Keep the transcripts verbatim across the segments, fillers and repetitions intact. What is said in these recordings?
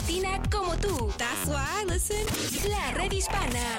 latina como tú. That's why I listen. La Red Hispana.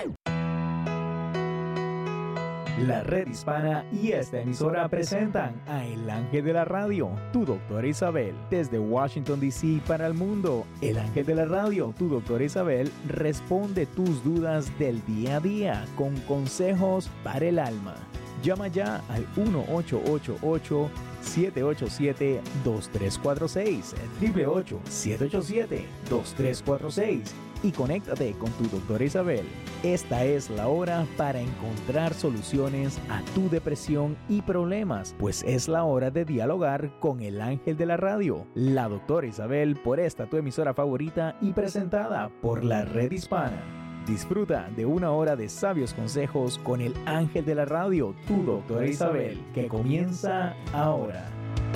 La Red Hispana y esta emisora presentan a El Ángel de la Radio, tu doctora Isabel. Desde Washington, D C para el mundo, El Ángel de la Radio, tu doctora Isabel, responde tus dudas del día a día con consejos para el alma. Llama ya al uno ocho ocho ocho, siete ocho siete, dos tres cuatro seis, ocho ocho ocho, siete ocho siete, dos tres cuatro seis y conéctate con tu doctora Isabel. Esta es la hora para encontrar soluciones a tu depresión y problemas, pues es la hora de dialogar con el ángel de la radio, la doctora Isabel, por esta tu emisora favorita y presentada por la Red Hispana. Disfruta de una hora de sabios consejos con el ángel de la radio, tu doctora Isabel, que comienza ahora.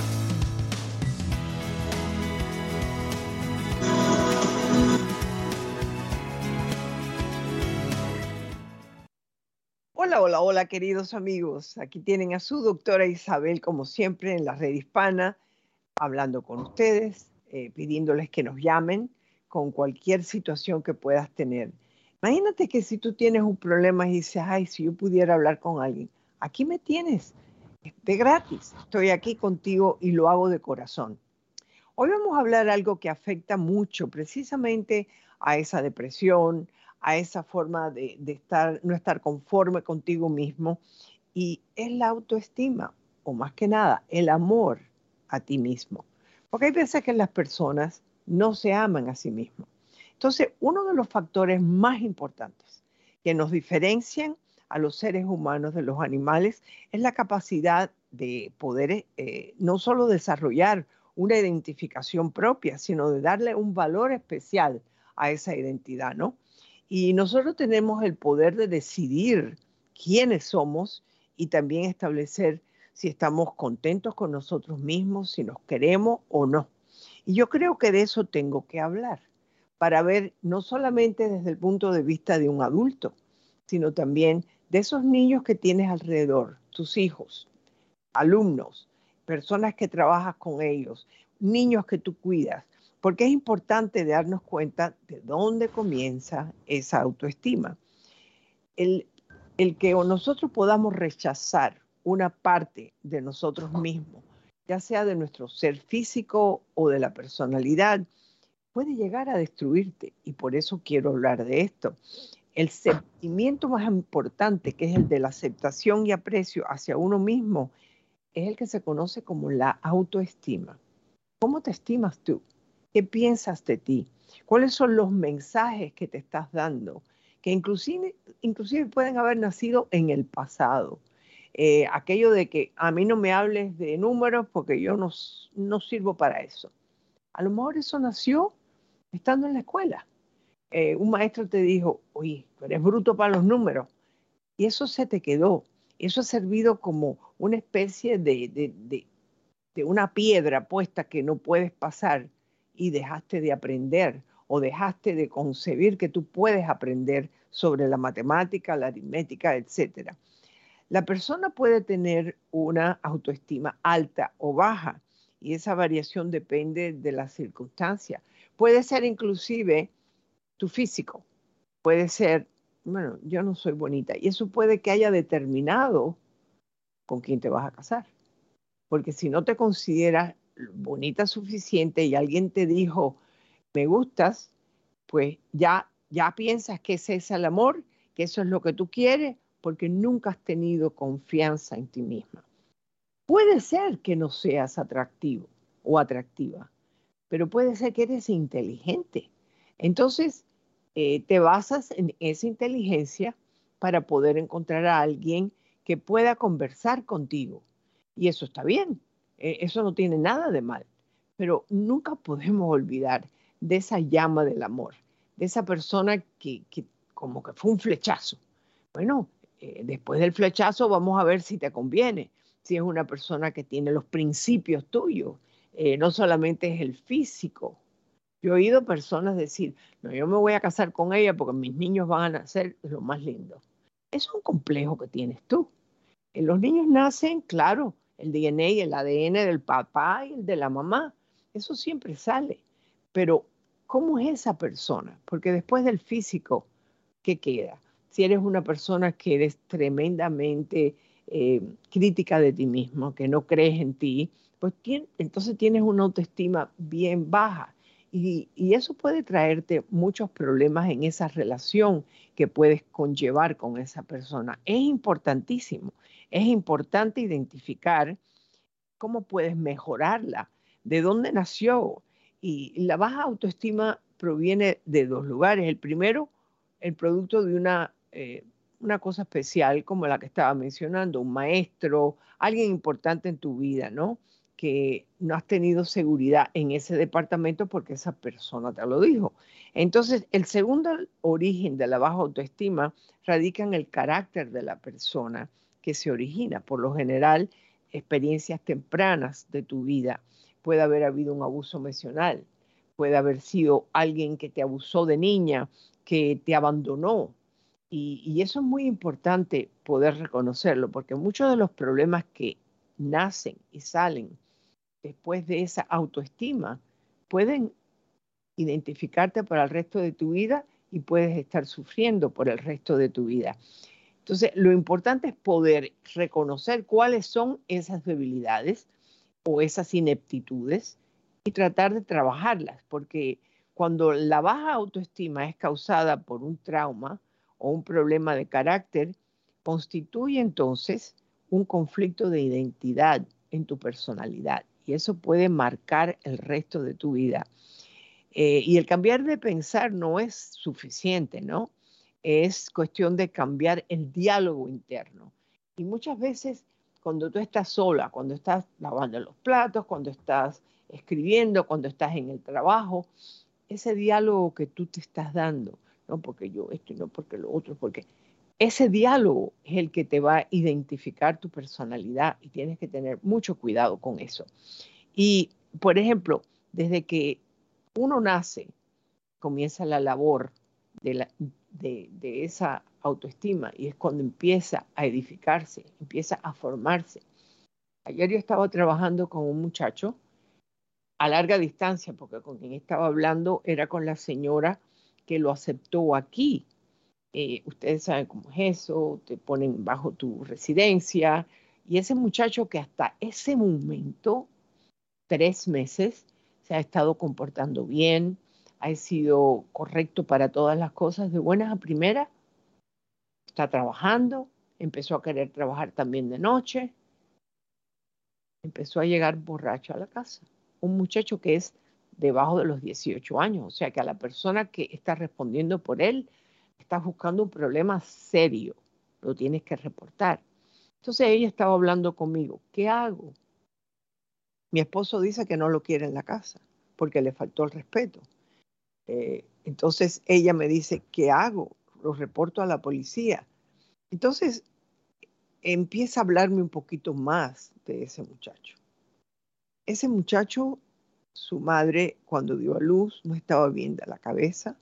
Hola, hola, hola, queridos amigos. Aquí tienen a su doctora Isabel, como siempre, en la Red Hispana, hablando con ustedes, eh, pidiéndoles que nos llamen con cualquier situación que puedas tener. Imagínate que si tú tienes un problema y dices, ay, si yo pudiera hablar con alguien, aquí me tienes, de gratis. Estoy aquí contigo y lo hago de corazón. Hoy vamos a hablar de algo que afecta mucho precisamente a esa depresión, a esa forma de, de estar, no estar conforme contigo mismo, y es la autoestima, o más que nada, el amor a ti mismo. Porque hay veces que las personas no se aman a sí mismos. Entonces, uno de los factores más importantes que nos diferencian a los seres humanos de los animales es la capacidad de poder eh, no solo desarrollar una identificación propia, sino de darle un valor especial a esa identidad, ¿no? Y nosotros tenemos el poder de decidir quiénes somos y también establecer si estamos contentos con nosotros mismos, si nos queremos o no. Y yo creo que de eso tengo que hablar, para ver no solamente desde el punto de vista de un adulto, sino también de esos niños que tienes alrededor, tus hijos, alumnos, personas que trabajas con ellos, niños que tú cuidas, porque es importante darnos cuenta de dónde comienza esa autoestima. El, el que nosotros podamos rechazar una parte de nosotros mismos, ya sea de nuestro ser físico o de la personalidad, puede llegar a destruirte, y por eso quiero hablar de esto. El sentimiento más importante, que es el de la aceptación y aprecio hacia uno mismo, es el que se conoce como la autoestima. ¿Cómo te estimas tú? ¿Qué piensas de ti? ¿Cuáles son los mensajes que te estás dando? Que inclusive, inclusive pueden haber nacido en el pasado. Eh, aquello de que a mí no me hables de números porque yo no, no sirvo para eso. A lo mejor eso nació estando en la escuela. Eh, un maestro te dijo, oye, tú eres bruto para los números. Y eso se te quedó. Eso ha servido como una especie de, de, de, de una piedra puesta que no puedes pasar y dejaste de aprender o dejaste de concebir que tú puedes aprender sobre la matemática, la aritmética, etcétera. La persona puede tener una autoestima alta o baja y esa variación depende de las circunstancias. Puede ser inclusive tu físico, puede ser, bueno, yo no soy bonita y eso puede que haya determinado con quién te vas a casar. Porque si no te consideras bonita suficiente y alguien te dijo, me gustas, pues ya, ya piensas que ese es el amor, que eso es lo que tú quieres, porque nunca has tenido confianza en ti misma. Puede ser que no seas atractivo o atractiva, pero puede ser que eres inteligente. Entonces, eh, te basas en esa inteligencia para poder encontrar a alguien que pueda conversar contigo. Y eso está bien, eh, eso no tiene nada de mal, pero nunca podemos olvidar de esa llama del amor, de esa persona que, que como que fue un flechazo. Bueno, eh, después del flechazo vamos a ver si te conviene, si es una persona que tiene los principios tuyos, eh, no solamente es el físico. Yo he oído personas decir, no, yo me voy a casar con ella porque mis niños van a nacer lo más lindo. Eso es un complejo que tienes tú. Eh, Los niños nacen, claro, el D N A y el A D N del papá y el de la mamá. Eso siempre sale. Pero ¿cómo es esa persona? Porque después del físico, ¿qué queda? Si eres una persona que eres tremendamente eh, crítica de ti mismo, que no crees en ti, pues tien, entonces tienes una autoestima bien baja. Y, y eso puede traerte muchos problemas en esa relación que puedes conllevar con esa persona. Es importantísimo, es importante identificar cómo puedes mejorarla, de dónde nació. Y la baja autoestima proviene de dos lugares. El primero, el producto de una, eh, una cosa especial como la que estaba mencionando, un maestro, alguien importante en tu vida, ¿no? Que no has tenido seguridad en ese departamento porque esa persona te lo dijo. Entonces, el segundo origen de la baja autoestima radica en el carácter de la persona que se origina. Por lo general, experiencias tempranas de tu vida. Puede haber habido un abuso emocional, puede haber sido alguien que te abusó de niña, que te abandonó. Y, y eso es muy importante poder reconocerlo, porque muchos de los problemas que nacen y salen después de esa autoestima pueden identificarte para el resto de tu vida y puedes estar sufriendo por el resto de tu vida. Entonces, lo importante es poder reconocer cuáles son esas debilidades o esas ineptitudes y tratar de trabajarlas, porque cuando la baja autoestima es causada por un trauma o un problema de carácter, constituye entonces un conflicto de identidad en tu personalidad y eso puede marcar el resto de tu vida. Eh, y el cambiar de pensar no es suficiente, ¿no? Es cuestión de cambiar el diálogo interno. Y muchas veces cuando tú estás sola, cuando estás lavando los platos, cuando estás escribiendo, cuando estás en el trabajo, ese diálogo que tú te estás dando, no porque yo esto y no porque lo otro, porque ese diálogo es el que te va a identificar tu personalidad y tienes que tener mucho cuidado con eso. Y, por ejemplo, desde que uno nace, comienza la labor de, la, de, de esa autoestima y es cuando empieza a edificarse, empieza a formarse. Ayer yo estaba trabajando con un muchacho a larga distancia, porque con quien estaba hablando era con la señora que lo aceptó aquí. Eh, ustedes saben cómo es eso, te ponen bajo tu residencia, y ese muchacho que hasta ese momento, tres meses, se ha estado comportando bien, ha sido correcto para todas las cosas, de buenas a primeras, está trabajando, empezó a querer trabajar también de noche, empezó a llegar borracho a la casa. Un muchacho que es debajo de los dieciocho años, o sea que a la persona que está respondiendo por él, estás buscando un problema serio, lo tienes que reportar. Entonces ella estaba hablando conmigo, ¿qué hago? Mi esposo dice que no lo quiere en la casa porque le faltó el respeto. Eh, entonces ella me dice, ¿qué hago? Lo reporto a la policía. Entonces empieza a hablarme un poquito más de ese muchacho. Ese muchacho, su madre cuando dio a luz no estaba bien de la cabeza,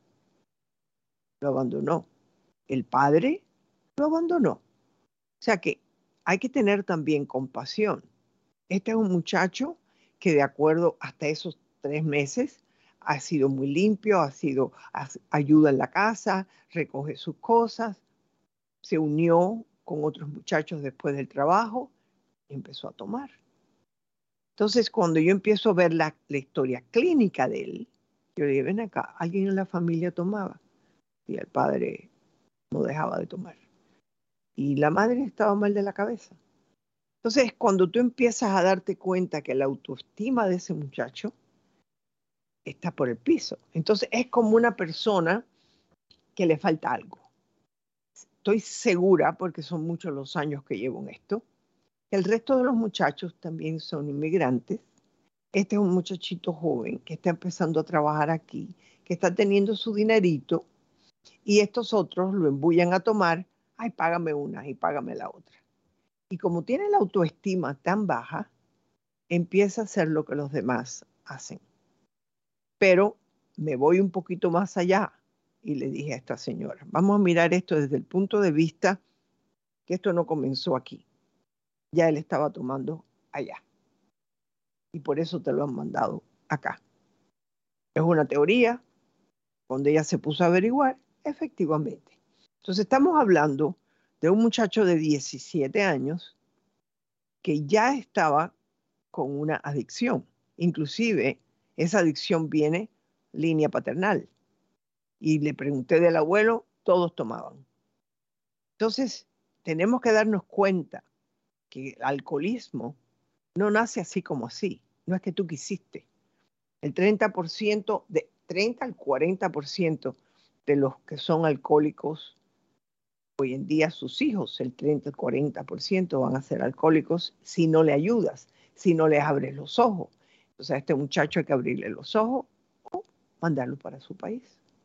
lo abandonó. El padre lo abandonó. O sea que hay que tener también compasión. Este es un muchacho que de acuerdo hasta esos tres meses ha sido muy limpio, ha sido ayuda en la casa, recoge sus cosas, se unió con otros muchachos después del trabajo y empezó a tomar. Entonces, cuando yo empiezo a ver la, la historia clínica de él, yo le digo, ven acá, alguien en la familia tomaba y el padre no dejaba de tomar. Y la madre estaba mal de la cabeza. Entonces, cuando tú empiezas a darte cuenta que la autoestima de ese muchacho está por el piso, entonces es como una persona que le falta algo. Estoy segura, porque son muchos los años que llevo en esto, que el resto de los muchachos también son inmigrantes. Este es un muchachito joven que está empezando a trabajar aquí, que está teniendo su dinerito, y estos otros lo embullan a tomar, ay, págame una y págame la otra. Y como tiene la autoestima tan baja, empieza a hacer lo que los demás hacen. Pero me voy un poquito más allá y le dije a esta señora, vamos a mirar esto desde el punto de vista que esto no comenzó aquí. Ya él estaba tomando allá. Y por eso te lo han mandado acá. Es una teoría, Cuando ella se puso a averiguar, efectivamente. Entonces estamos hablando de un muchacho de diecisiete años que ya estaba con una adicción. Inclusive esa adicción viene línea paternal. Y le pregunté del abuelo, todos tomaban. Entonces tenemos que darnos cuenta que el alcoholismo no nace así como así. No es que tú quisiste. El treinta por ciento, de treinta al cuarenta por ciento de los que son alcohólicos hoy en día, sus hijos, el treinta al cuarenta por ciento van a ser alcohólicos si no le ayudas, si no les abres los ojos. Entonces a este muchacho hay que abrirle los ojos o mandarlo para su país.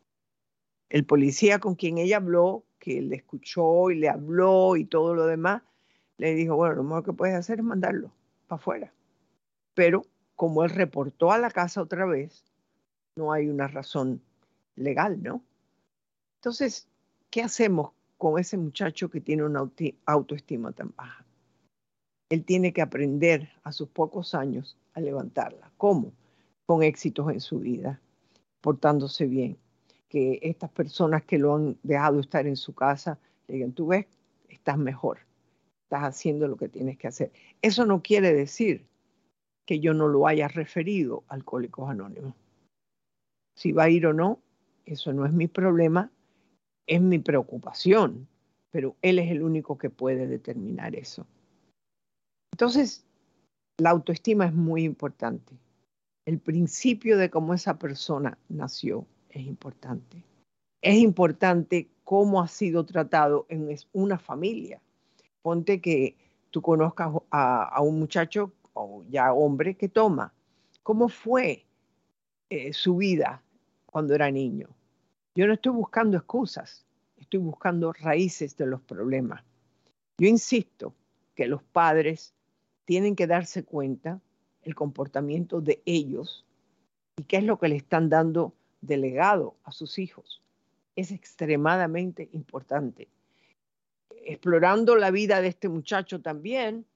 El policía con quien ella habló, que le escuchó y le habló y todo lo demás, le dijo, bueno, lo mejor que puedes hacer es mandarlo para afuera. Pero como él reportó a la casa otra vez, no hay una razón legal, ¿no? Entonces, ¿qué hacemos con ese muchacho que tiene una autoestima tan baja? Él tiene que aprender a sus pocos años a levantarla. ¿Cómo? Con éxitos en su vida, portándose bien. Que estas personas que lo han dejado estar en su casa le digan, tú ves, estás mejor, estás haciendo lo que tienes que hacer. Eso no quiere decir que yo no lo haya referido a Alcohólicos Anónimos. Si va a ir o no, eso no es mi problema, es mi preocupación, pero él es el único que puede determinar eso. Entonces, la autoestima es muy importante. El principio de cómo esa persona nació es importante. Es importante cómo ha sido tratado en una familia. Ponte que tú conozcas a, a un muchacho o ya hombre que toma. ¿Cómo fue eh, su vida cuando era niño? Yo no estoy buscando excusas, estoy buscando raíces de los problemas. Yo insisto que los padres tienen que darse cuenta el comportamiento de ellos y qué es lo que le están dando de legado a sus hijos. Es extremadamente importante. Explorando la vida de este muchacho también,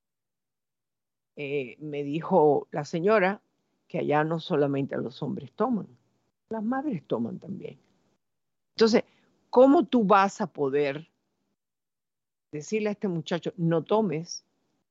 eh, me dijo la señora que allá no solamente los hombres toman, las madres toman también. Entonces, ¿cómo tú vas a poder decirle a este muchacho, no tomes,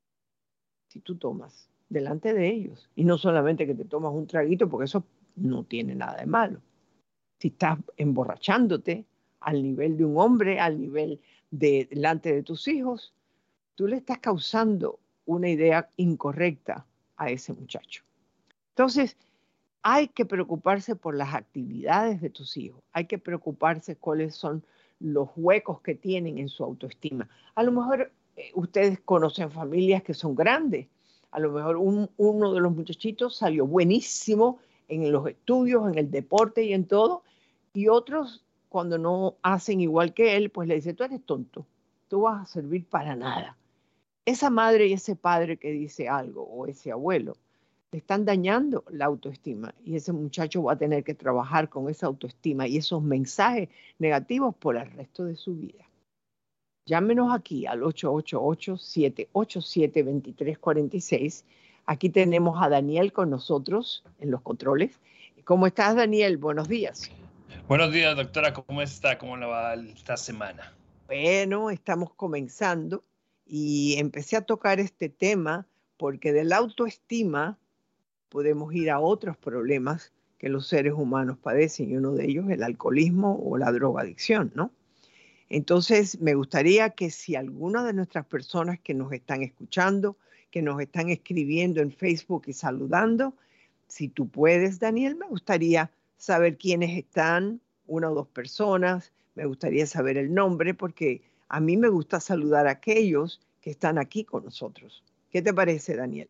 si tú tomas delante de ellos? Y no solamente que te tomas un traguito, porque eso no tiene nada de malo. Si estás emborrachándote al nivel de un hombre, al nivel de delante de tus hijos, tú le estás causando una idea incorrecta a ese muchacho. Entonces, hay que preocuparse por las actividades de tus hijos. Hay que preocuparse cuáles son los huecos que tienen en su autoestima. A lo mejor eh, ustedes conocen familias que son grandes. A lo mejor un, uno de los muchachitos salió buenísimo en los estudios, en el deporte y en todo. Y otros, cuando no hacen igual que él, pues le dicen, tú eres tonto, tú vas a servir para nada. Esa madre y ese padre que dice algo, o ese abuelo, le están dañando la autoestima y ese muchacho va a tener que trabajar con esa autoestima y esos mensajes negativos por el resto de su vida. Llámenos aquí al ocho ocho ocho, siete ocho siete, dos tres cuatro seis. Aquí tenemos a Daniel con nosotros en los controles. ¿Cómo estás, Daniel? Buenos días. Buenos días, doctora. ¿Cómo está? ¿Cómo le va esta semana? Bueno, estamos comenzando y empecé a tocar este tema porque de la autoestima podemos ir a otros problemas que los seres humanos padecen, y uno de ellos es el alcoholismo o la drogadicción, ¿no? Entonces, me gustaría que si alguna de nuestras personas que nos están escuchando, que nos están escribiendo en Facebook y saludando, si tú puedes, Daniel, me gustaría saber quiénes están, una o dos personas, me gustaría saber el nombre, porque a mí me gusta saludar a aquellos que están aquí con nosotros. ¿Qué te parece, Daniel?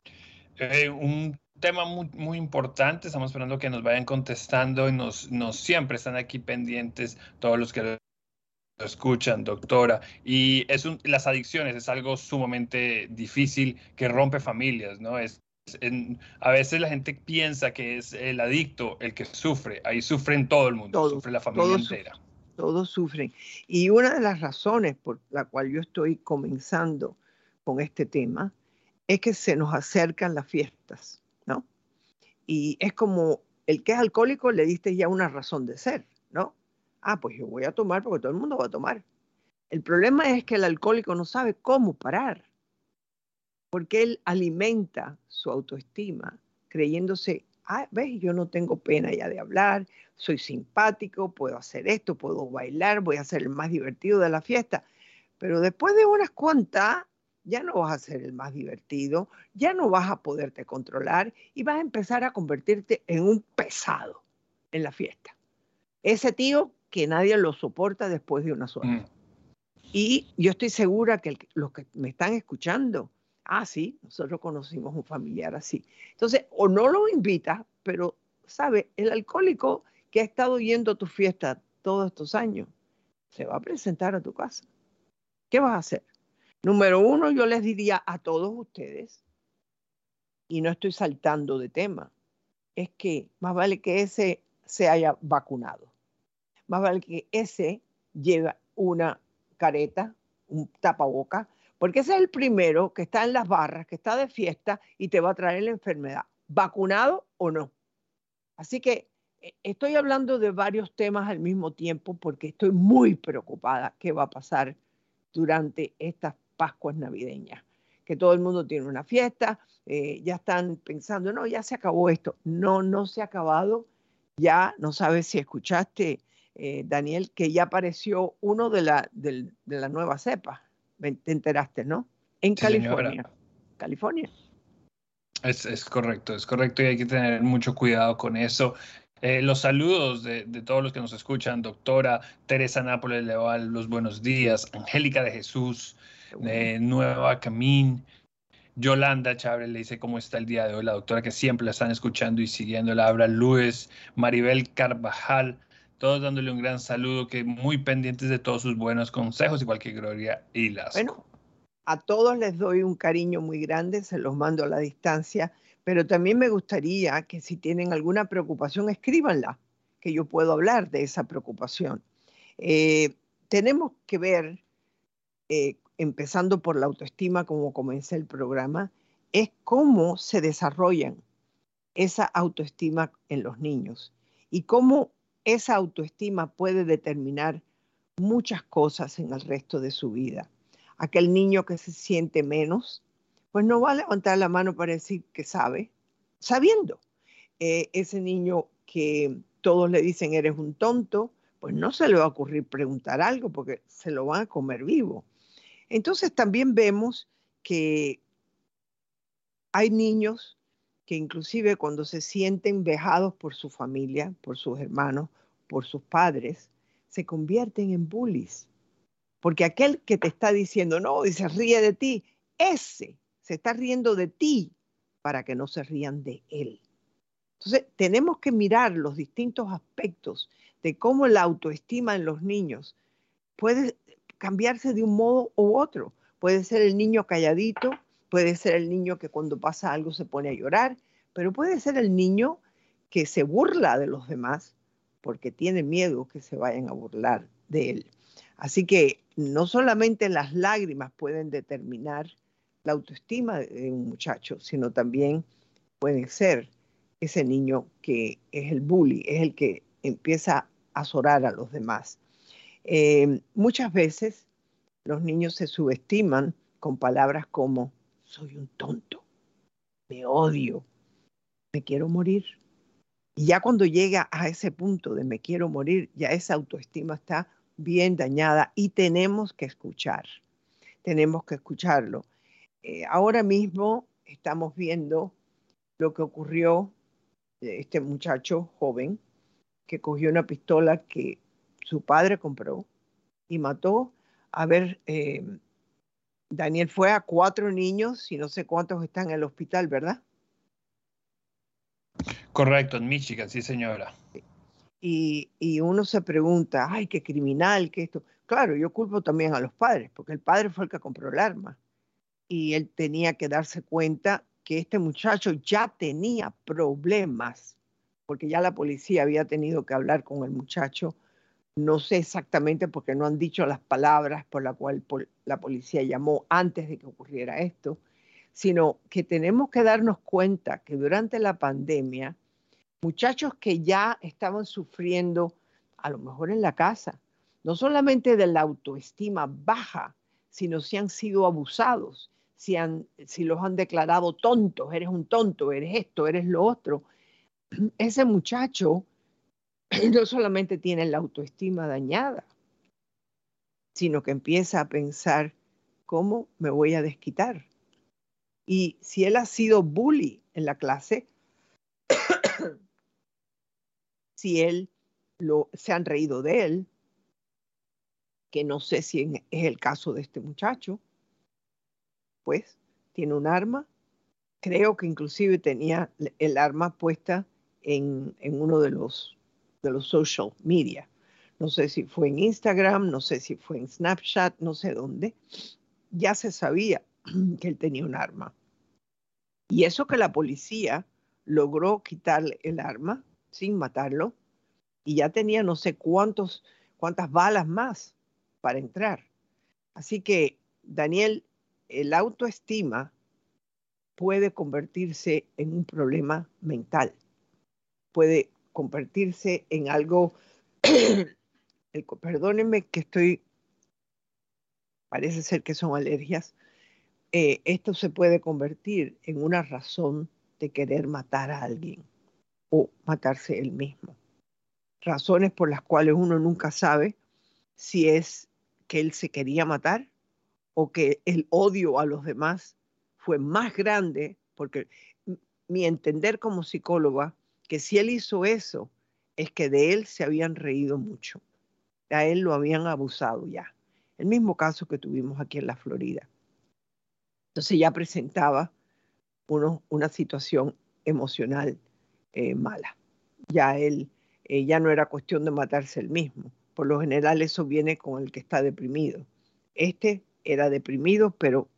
Eh, un tema muy, muy importante. Estamos esperando que nos vayan contestando y nos, nos siempre están aquí pendientes todos los que lo escuchan, doctora. Y es un, las adicciones es algo sumamente difícil que rompe familias, ¿no? Es, en, a veces la gente piensa que es el adicto el que sufre. Ahí sufren todo el mundo, Todos, sufre la familia todos entera. Sufren, todos sufren. Y una de las razones por la cual yo estoy comenzando con este tema es que se nos acercan las fiestas, ¿no? Y es como el que es alcohólico le diste ya una razón de ser, ¿no? Ah, pues yo voy a tomar porque todo el mundo va a tomar. El problema es que el alcohólico no sabe cómo parar, porque él alimenta su autoestima creyéndose, ah, ves, yo no tengo pena ya de hablar, soy simpático, puedo hacer esto, puedo bailar, voy a ser el más divertido de la fiesta. Pero después de unas cuantas, ya no vas a ser el más divertido, ya no vas a poderte controlar y vas a empezar a convertirte en un pesado en la fiesta. Ese tío que nadie lo soporta después de unas horas. Mm. Y yo estoy segura que el, los que me están escuchando, ah, sí, nosotros conocimos un familiar así. Entonces, o no lo invitas, pero, ¿sabe? El alcohólico que ha estado yendo a tu fiesta todos estos años, se va a presentar a tu casa. ¿Qué vas a hacer? Número uno, yo les diría a todos ustedes, y no estoy saltando de tema, es que más vale que ese se haya vacunado. Más vale que ese lleve una careta, un tapaboca, porque ese es el primero que está en las barras, que está de fiesta y te va a traer la enfermedad, vacunado o no. Así que eh, estoy hablando de varios temas al mismo tiempo porque estoy muy preocupada qué va a pasar durante estas Pascuas navideñas. Que todo el mundo tiene una fiesta, eh, ya están pensando, no, ya se acabó esto. No, no se ha acabado. Ya no sabes si escuchaste, eh, Daniel, que ya apareció uno de la, del- de la nueva cepa. Te enteraste, ¿no? En Sí, señora. California. California. Es, es correcto, es correcto y hay que tener mucho cuidado con eso. Eh, los saludos de, de todos los que nos escuchan, doctora Teresa Nápoles le va los buenos días, Angélica de Jesús, Qué bueno. eh, Nueva Camín, Yolanda Chávez le dice cómo está el día de hoy, la doctora que siempre la están escuchando y siguiendo, la Abra Luis, Maribel Carvajal, todos dándole un gran saludo, que muy pendientes de todos sus buenos consejos, igual que Gloria Bueno, Ilasco. a todos les doy un cariño muy grande, se los mando a la distancia, pero también me gustaría que si tienen alguna preocupación, escríbanla, que yo puedo hablar de esa preocupación. Eh, tenemos que ver, eh, empezando por la autoestima, como comencé el programa, es cómo se desarrollan esa autoestima en los niños y cómo esa autoestima puede determinar muchas cosas en el resto de su vida. Aquel niño que se siente menos, pues no va a levantar la mano para decir que sabe, sabiendo. Eh, ese niño que todos le dicen eres un tonto, pues no se le va a ocurrir preguntar algo porque se lo van a comer vivo. Entonces también vemos que hay niños que inclusive cuando se sienten vejados por su familia, por sus hermanos, por sus padres, se convierten en bullies. Porque aquel que te está diciendo no y se ríe de ti, ese se está riendo de ti para que no se rían de él. Entonces, tenemos que mirar los distintos aspectos de cómo la autoestima en los niños puede cambiarse de un modo u otro. Puede ser el niño calladito, puede ser el niño que cuando pasa algo se pone a llorar, pero puede ser el niño que se burla de los demás porque tiene miedo que se vayan a burlar de él. Así que no solamente las lágrimas pueden determinar la autoestima de un muchacho, sino también puede ser ese niño que es el bully, es el que empieza a azorar a los demás. Eh, muchas veces los niños se subestiman con palabras como soy un tonto, me odio, me quiero morir. Y ya cuando llega a ese punto de me quiero morir, ya esa autoestima está bien dañada y tenemos que escuchar, tenemos que escucharlo. Eh, ahora mismo estamos viendo lo que ocurrió de este muchacho joven que cogió una pistola que su padre compró y mató. A ver, eh, Daniel, fue a cuatro niños y no sé cuántos están en el hospital, ¿verdad? Correcto, en Michigan, sí, señora. Y, y uno se pregunta, ay, qué criminal, qué esto. Claro, yo culpo también a los padres, porque el padre fue el que compró el arma. Y él tenía que darse cuenta que este muchacho ya tenía problemas, porque ya la policía había tenido que hablar con el muchacho. No sé exactamente porque no han dicho las palabras por las cuales la policía llamó antes de que ocurriera esto, sino que tenemos que darnos cuenta que durante la pandemia muchachos que ya estaban sufriendo, a lo mejor en la casa, no solamente de la autoestima baja, sino si han sido abusados, si, han, si los han declarado tontos, eres un tonto, eres esto, eres lo otro. Ese muchacho no solamente tiene la autoestima dañada, sino que empieza a pensar, ¿cómo me voy a desquitar? Y si él ha sido bully en la clase, si él lo, se han reído de él, que no sé si es el caso de este muchacho, pues tiene un arma. Creo que inclusive tenía el arma puesta en, en uno de los, de los social media. No sé si fue en Instagram, no sé si fue en Snapchat, no sé dónde. Ya se sabía que él tenía un arma. Y eso que la policía logró quitarle el arma sin matarlo, y ya tenía no sé cuántos, cuántas balas más para entrar. Así que, Daniel, el autoestima puede convertirse en un problema mental, puede convertirse en algo, el, perdónenme que estoy, parece ser que son alergias, eh, esto se puede convertir en una razón de querer matar a alguien o matarse él mismo. Razones por las cuales uno nunca sabe si es que él se quería matar o que el odio a los demás fue más grande, porque mi entender como psicóloga, que si él hizo eso, es que de él se habían reído mucho. A él lo habían abusado ya. El mismo caso que tuvimos aquí en la Florida. Entonces ya presentaba uno, una situación emocional eh, mala. Ya él, eh, ya no era cuestión de matarse él mismo. Por lo general eso viene con el que está deprimido. Este era deprimido, pero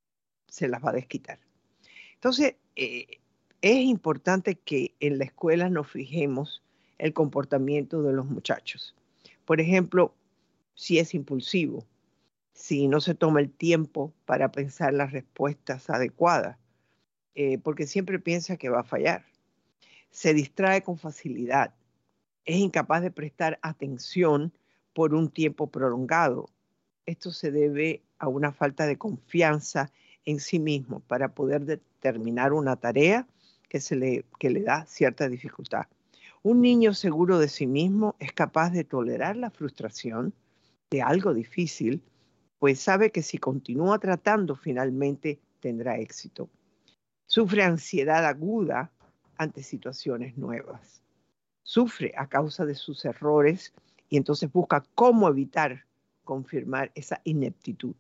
se las va a desquitar. Entonces, eh, es importante que en la escuela nos fijemos el comportamiento de los muchachos. Por ejemplo, si es impulsivo, si no se toma el tiempo para pensar las respuestas adecuadas, eh, porque siempre piensa que va a fallar. Se distrae con facilidad, es incapaz de prestar atención por un tiempo prolongado. Esto se debe a una falta de confianza en sí mismo para poder determinar una tarea que, se le, que le da cierta dificultad. Un niño seguro de sí mismo es capaz de tolerar la frustración de algo difícil, pues sabe que si continúa tratando finalmente tendrá éxito. Sufre ansiedad aguda ante situaciones nuevas. Sufre a causa de sus errores y entonces busca cómo evitar confirmar esa ineptitud.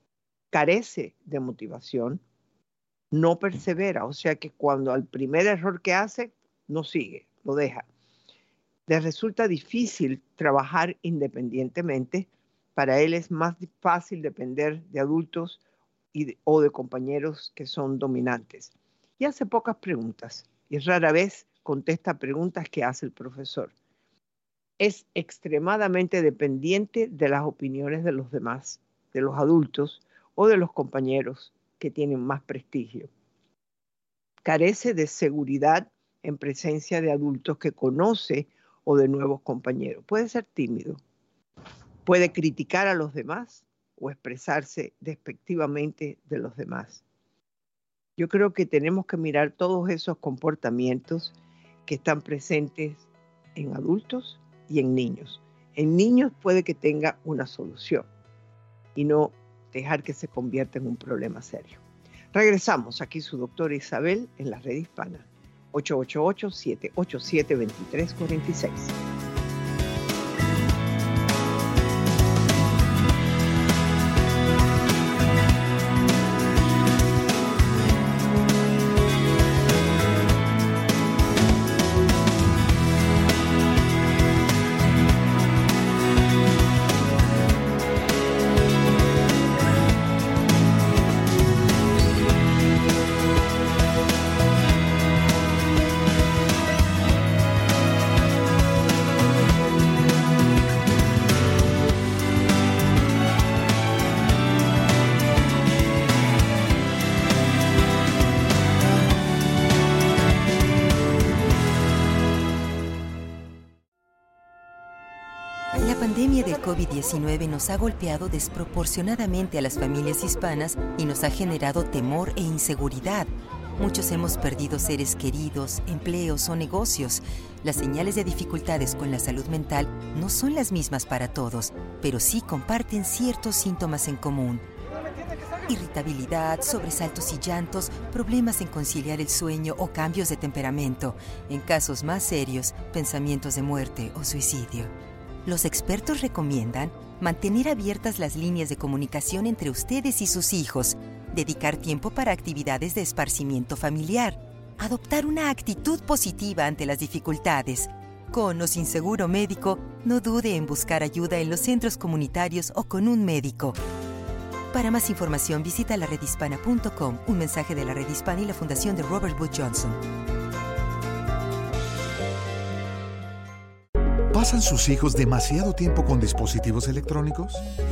Carece de motivación, no persevera, o sea que cuando al primer error que hace, no sigue, lo deja. Le resulta difícil trabajar independientemente. Para él es más fácil depender de adultos y de, o de compañeros que son dominantes. Y hace pocas preguntas y rara vez contesta preguntas que hace el profesor. Es extremadamente dependiente de las opiniones de los demás, de los adultos o de los compañeros que tienen más prestigio. Carece de seguridad en presencia de adultos que conoce o de nuevos compañeros. Puede ser tímido. Puede criticar a los demás o expresarse despectivamente de los demás. Yo creo que tenemos que mirar todos esos comportamientos que están presentes en adultos y en niños. En niños puede que tenga una solución y no dejar que se convierta en un problema serio. Regresamos aquí su doctora Isabel en la red hispana. ocho ocho ocho, siete ocho siete, dos tres cuatro seis. La pandemia del COVID diecinueve nos ha golpeado desproporcionadamente a las familias hispanas y nos ha generado temor e inseguridad. Muchos hemos perdido seres queridos, empleos o negocios. Las señales de dificultades con la salud mental no son las mismas para todos, pero sí comparten ciertos síntomas en común. Irritabilidad, sobresaltos y llantos, problemas en conciliar el sueño o cambios de temperamento. En casos más serios, pensamientos de muerte o suicidio. Los expertos recomiendan mantener abiertas las líneas de comunicación entre ustedes y sus hijos, dedicar tiempo para actividades de esparcimiento familiar, adoptar una actitud positiva ante las dificultades. Con o sin seguro médico, no dude en buscar ayuda en los centros comunitarios o con un médico. Para más información, visita la red hispana punto com, un mensaje de la Red Hispana y la Fundación de Robert Wood Johnson. ¿Pasan sus hijos demasiado tiempo con dispositivos electrónicos?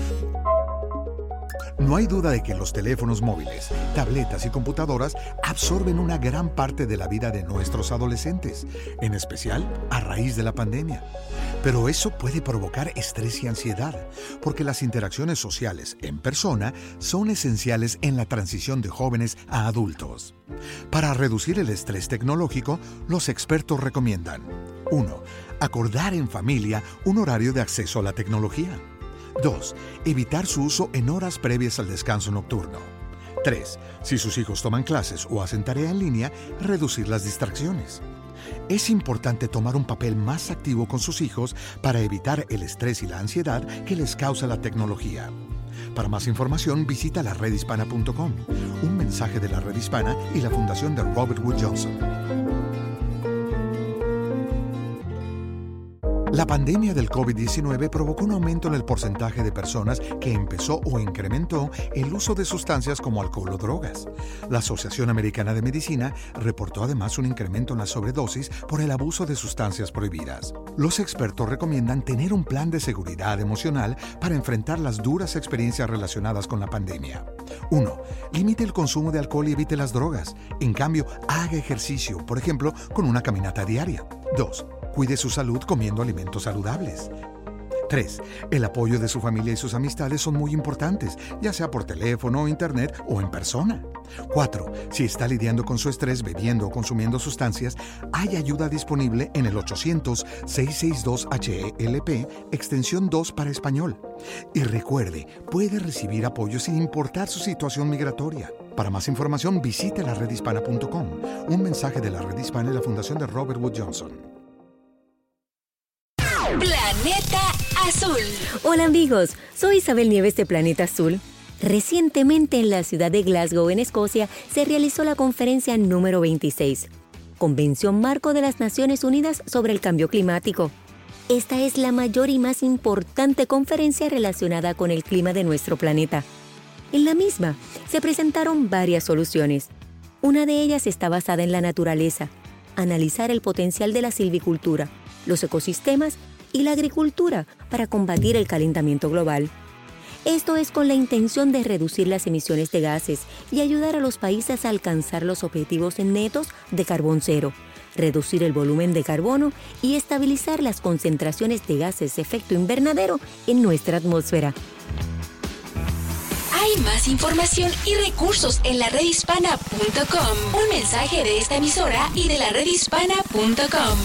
No hay duda de que los teléfonos móviles, tabletas y computadoras absorben una gran parte de la vida de nuestros adolescentes, en especial a raíz de la pandemia. Pero eso puede provocar estrés y ansiedad, porque las interacciones sociales en persona son esenciales en la transición de jóvenes a adultos. Para reducir el estrés tecnológico, los expertos recomiendan: uno. Acordar en familia un horario de acceso a la tecnología. dos. Evitar su uso en horas previas al descanso nocturno. tres. Si sus hijos toman clases o hacen tarea en línea, reducir las distracciones. Es importante tomar un papel más activo con sus hijos para evitar el estrés y la ansiedad que les causa la tecnología. Para más información, visita la red hispana punto com, un mensaje de la Red Hispana y la Fundación de Robert Wood Johnson. La pandemia del COVID diecinueve provocó un aumento en el porcentaje de personas que empezó o incrementó el uso de sustancias como alcohol o drogas. La Asociación Americana de Medicina reportó además un incremento en la sobredosis por el abuso de sustancias prohibidas. Los expertos recomiendan tener un plan de seguridad emocional para enfrentar las duras experiencias relacionadas con la pandemia. uno. Limite el consumo de alcohol y evite las drogas. En cambio, haga ejercicio, por ejemplo, con una caminata diaria. dos. Cuide su salud comiendo alimentos saludables. tres. El apoyo de su familia y sus amistades son muy importantes, ya sea por teléfono, internet o en persona. cuatro. Si está lidiando con su estrés bebiendo o consumiendo sustancias, hay ayuda disponible en el ochocientos, seiscientos sesenta y dos H E L P, extensión dos para español. Y recuerde, puede recibir apoyo sin importar su situación migratoria. Para más información, visite la red hispana punto com, un mensaje de la Red Hispana y la Fundación de Robert Wood Johnson. Planeta Azul. Hola amigos, soy Isabel Nieves de Planeta Azul. Recientemente en la ciudad de Glasgow, en Escocia, se realizó la conferencia número veintiséis, Convención Marco de las Naciones Unidas sobre el Cambio Climático. Esta es la mayor y más importante conferencia relacionada con el clima de nuestro planeta. En la misma se presentaron varias soluciones. Una de ellas está basada en la naturaleza, analizar el potencial de la silvicultura, los ecosistemas y la agricultura para combatir el calentamiento global. Esto es con la intención de reducir las emisiones de gases y ayudar a los países a alcanzar los objetivos netos de carbón cero, reducir el volumen de carbono y estabilizar las concentraciones de gases de efecto invernadero en nuestra atmósfera. Hay más información y recursos en la red hispana punto com. Un mensaje de esta emisora y de la red hispana punto com.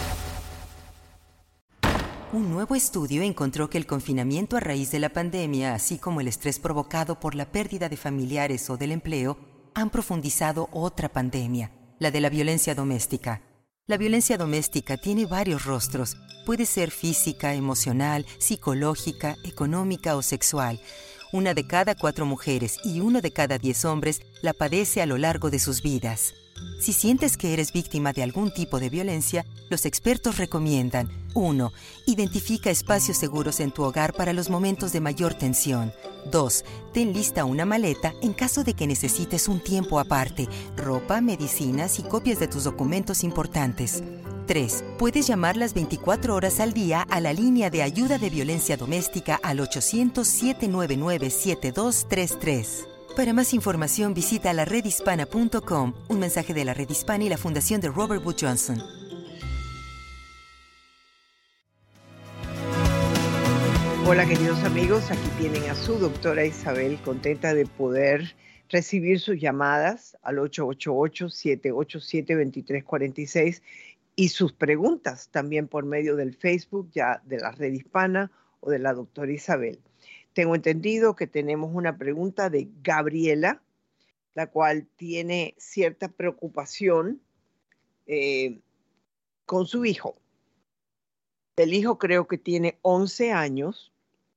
Un nuevo estudio encontró que el confinamiento a raíz de la pandemia, así como el estrés provocado por la pérdida de familiares o del empleo, han profundizado otra pandemia, la de la violencia doméstica. La violencia doméstica tiene varios rostros. Puede ser física, emocional, psicológica, económica o sexual. Una de cada cuatro mujeres y uno de cada diez hombres la padece a lo largo de sus vidas. Si sientes que eres víctima de algún tipo de violencia, los expertos recomiendan: uno. Identifica espacios seguros en tu hogar para los momentos de mayor tensión. dos. Ten lista una maleta en caso de que necesites un tiempo aparte, ropa, medicinas y copias de tus documentos importantes. tres. Puedes llamar las veinticuatro horas al día a la línea de ayuda de violencia doméstica al ochocientos, siete nueve nueve, siete dos tres tres. Para más información, visita la red hispana punto com, un mensaje de la Red Hispana y la Fundación de Robert Wood Johnson. Hola queridos amigos, aquí tienen a su doctora Isabel, contenta de poder recibir sus llamadas al ocho ocho ocho, siete ocho siete, dos tres cuatro seis y sus preguntas también por medio del Facebook ya de la Red Hispana o de la doctora Isabel. Tengo entendido que tenemos una pregunta de Gabriela, la cual tiene cierta preocupación eh, con su hijo. El hijo creo que tiene once años,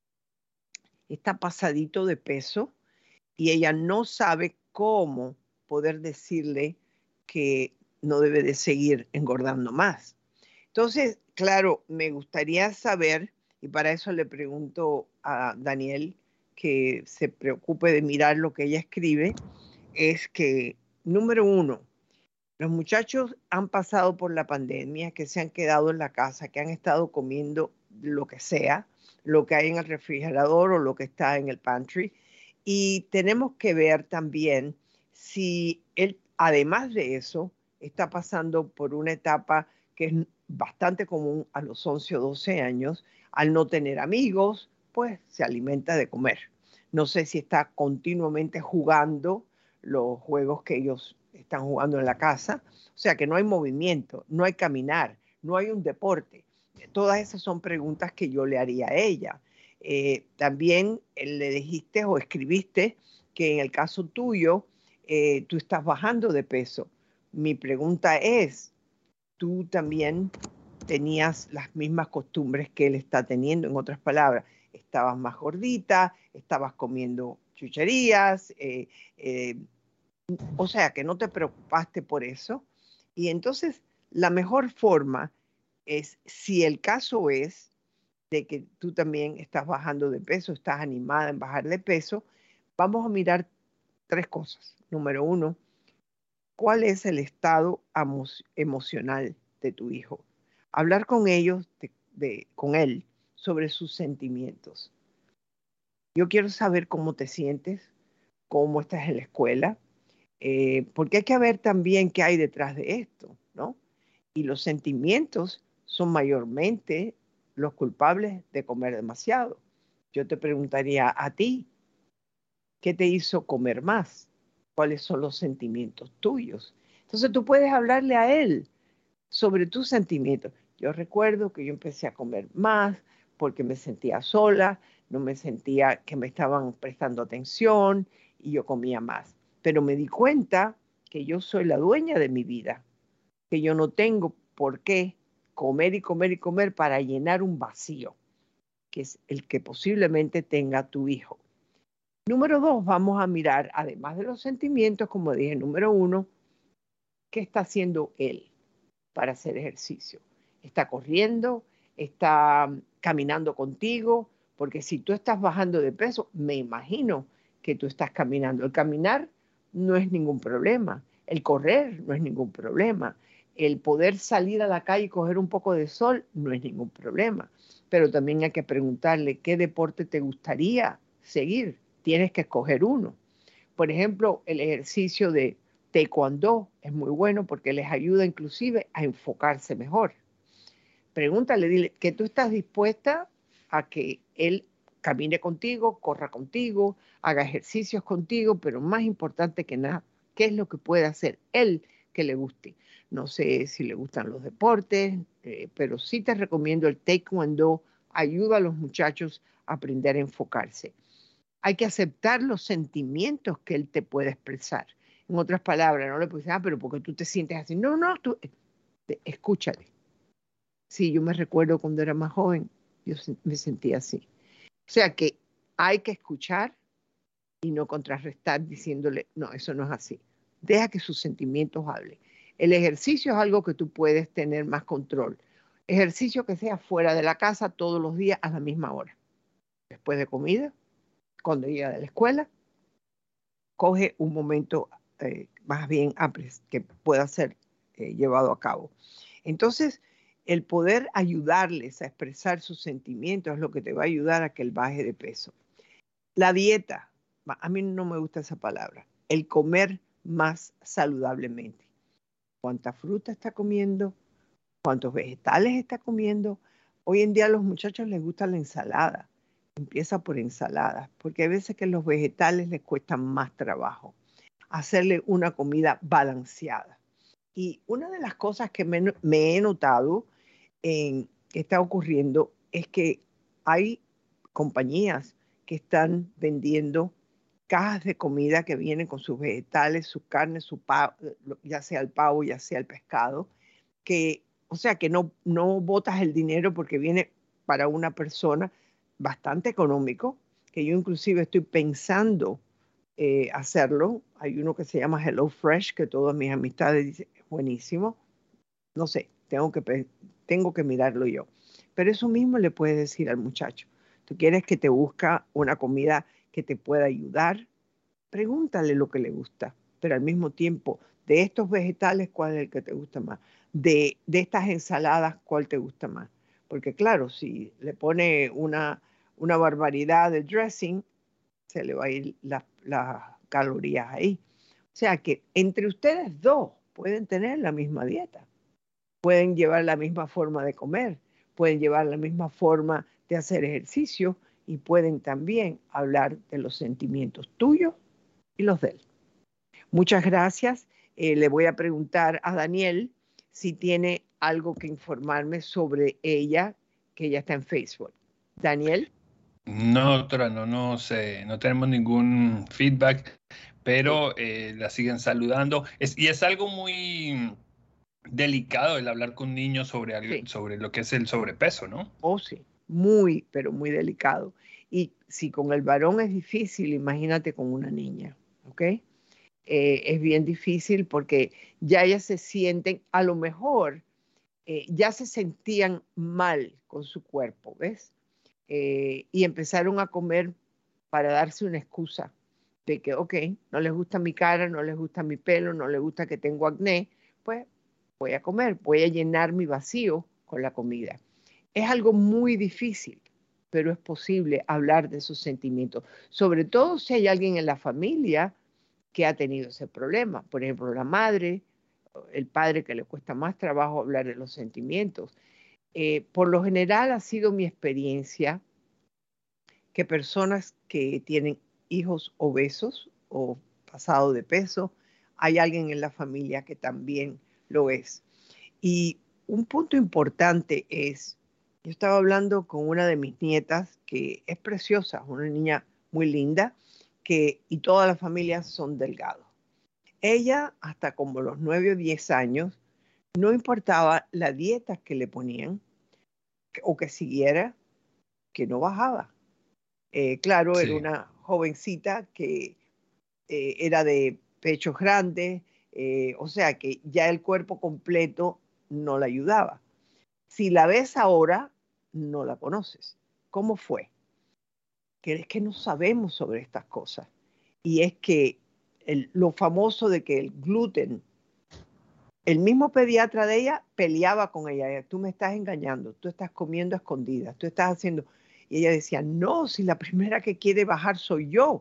está pasadito de peso y ella no sabe cómo poder decirle que no debe de seguir engordando más. Entonces, claro, me gustaría saber, y para eso le pregunto a Daniel que se preocupe de mirar lo que ella escribe, es que, número uno, los muchachos han pasado por la pandemia, que se han quedado en la casa, que han estado comiendo lo que sea, lo que hay en el refrigerador o lo que está en el pantry. Y tenemos que ver también si él, además de eso, está pasando por una etapa que es bastante común a los once o doce años. Al no tener amigos, pues se alimenta de comer. No sé si está continuamente jugando los juegos que ellos están jugando en la casa, o sea que no hay movimiento, no hay caminar, no hay un deporte. Todas esas son preguntas que yo le haría a ella. Eh, también le dijiste o escribiste que en el caso tuyo, eh, tú estás bajando de peso. Mi pregunta es, ¿tú también tenías las mismas costumbres que él está teniendo? En otras palabras, estabas más gordita, estabas comiendo chucherías, eh, eh, o sea, que no te preocupaste por eso. Y entonces, la mejor forma es, si el caso es de que tú también estás bajando de peso, estás animada en bajar de peso, vamos a mirar tres cosas. Número uno, ¿cuál es el estado emo emocional de tu hijo? Hablar con ellos, de, de, con él, sobre sus sentimientos. Yo quiero saber cómo te sientes, cómo estás en la escuela, Eh, porque hay que ver también qué hay detrás de esto, ¿no? Y los sentimientos son mayormente los culpables de comer demasiado. Yo te preguntaría a ti, ¿qué te hizo comer más? ¿Cuáles son los sentimientos tuyos? Entonces tú puedes hablarle a él sobre tus sentimientos. Yo recuerdo que yo empecé a comer más porque me sentía sola, no me sentía que me estaban prestando atención y yo comía más. Pero me di cuenta que yo soy la dueña de mi vida, que yo no tengo por qué comer y comer y comer para llenar un vacío, que es el que posiblemente tenga tu hijo. Número dos, vamos a mirar, además de los sentimientos, como dije, número uno, ¿qué está haciendo él para hacer ejercicio? ¿Está corriendo? ¿Está caminando contigo? Porque si tú estás bajando de peso, me imagino que tú estás caminando. El caminar no es ningún problema. El correr no es ningún problema. El poder salir a la calle y coger un poco de sol no es ningún problema. Pero también hay que preguntarle qué deporte te gustaría seguir. Tienes que escoger uno. Por ejemplo, el ejercicio de taekwondo es muy bueno porque les ayuda inclusive a enfocarse mejor. Pregúntale, dile que tú estás dispuesta a que él camine contigo, corra contigo, haga ejercicios contigo, pero más importante que nada, ¿qué es lo que puede hacer él que le guste? No sé si le gustan los deportes, eh, pero sí te recomiendo el taekwondo, ayuda a los muchachos a aprender a enfocarse. Hay que aceptar los sentimientos que él te puede expresar. En otras palabras, no le puedes decir, ah, pero porque tú te sientes así. No, no, tú, escúchale. Sí, yo me recuerdo cuando era más joven, yo me sentía así. O sea que hay que escuchar y no contrarrestar diciéndole, no, eso no es así. Deja que sus sentimientos hablen. El ejercicio es algo que tú puedes tener más control. Ejercicio que sea fuera de la casa todos los días a la misma hora. Después de comida, cuando llega de la escuela, coge un momento eh, más bien que pueda ser eh, llevado a cabo. Entonces, el poder ayudarles a expresar sus sentimientos es lo que te va a ayudar a que él baje de peso. La dieta, a mí no me gusta esa palabra, el comer más saludablemente. ¿Cuánta fruta está comiendo? ¿Cuántos vegetales está comiendo? Hoy en día a los muchachos les gusta la ensalada. empieza por ensaladas, porque hay veces que los vegetales les cuestan más trabajo. Hacerle una comida balanceada. Y una de las cosas que me, me he notado en, que está ocurriendo es que hay compañías que están vendiendo cajas de comida que vienen con sus vegetales, su carne, su pavo, ya sea el pavo, ya sea el pescado, que, o sea, que no, no botas el dinero porque viene para una persona bastante económico, que yo inclusive estoy pensando eh, hacerlo. Hay uno que se llama Hello Fresh, que todas mis amistades dicen es buenísimo. No sé, tengo que, tengo que mirarlo yo. Pero eso mismo le puedes decir al muchacho. Tú quieres que te busque una comida que te pueda ayudar, pregúntale lo que le gusta, pero al mismo tiempo, de estos vegetales, ¿cuál es el que te gusta más? De, de estas ensaladas, ¿cuál te gusta más? Porque claro, si le pone una, una barbaridad de dressing, se le va a ir las la calorías ahí. O sea que entre ustedes dos pueden tener la misma dieta, pueden llevar la misma forma de comer, pueden llevar la misma forma de hacer ejercicio y pueden también hablar de los sentimientos tuyos y los de él. Muchas gracias. Eh, le voy a preguntar a Daniel si tiene algo que informarme sobre ella, que ella está en Facebook. Daniel. No, doctora, no, no sé, no tenemos ningún feedback, pero eh, la siguen saludando. Es, y es algo muy delicado el hablar con niños sobre, Sí. sobre lo que es el sobrepeso, ¿no? Oh, sí, muy, pero muy delicado. Y si con el varón es difícil, imagínate con una niña, ¿ok? Eh, es bien difícil porque ya ellas se sienten, a lo mejor, eh, ya se sentían mal con su cuerpo, ¿ves? Eh, y empezaron a comer para darse una excusa de que, ok, no les gusta mi cara, no les gusta mi pelo, no les gusta que tengo acné, pues voy a comer, voy a llenar mi vacío con la comida. Es algo muy difícil, pero es posible hablar de esos sentimientos, sobre todo si hay alguien en la familia que ha tenido ese problema, por ejemplo, la madre, el padre que le cuesta más trabajo hablar de los sentimientos. Eh, por lo general ha sido mi experiencia que personas que tienen hijos obesos o pasado de peso, hay alguien en la familia que también lo es. Y un punto importante es, yo estaba hablando con una de mis nietas que es preciosa, una niña muy linda, que, y todas las familias son delgados. Ella, hasta como los nueve o diez años, no importaba la dieta que le ponían o que siguiera, que no bajaba. Eh, claro, sí. Era una jovencita que eh, era de pechos grandes, eh, o sea que ya el cuerpo completo no la ayudaba. Si la ves ahora, no la conoces. ¿Cómo fue? Que es que no sabemos sobre estas cosas. Y es que el, lo famoso de que el gluten, el mismo pediatra de ella peleaba con ella. Tú me estás engañando, tú estás comiendo a escondidas, tú estás haciendo... Y ella decía, no, si la primera que quiere bajar soy yo.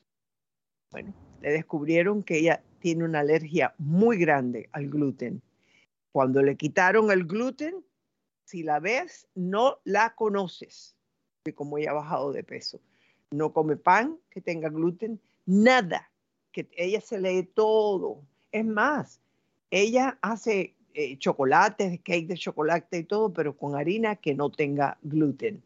Bueno, le descubrieron que ella tiene una alergia muy grande al gluten. Cuando le quitaron el gluten, si la ves, no la conoces, de cómo ella ha bajado de peso. No come pan que tenga gluten, nada, que ella se lee todo. Es más, ella hace eh, chocolates, cake de chocolate y todo, pero con harina que no tenga gluten.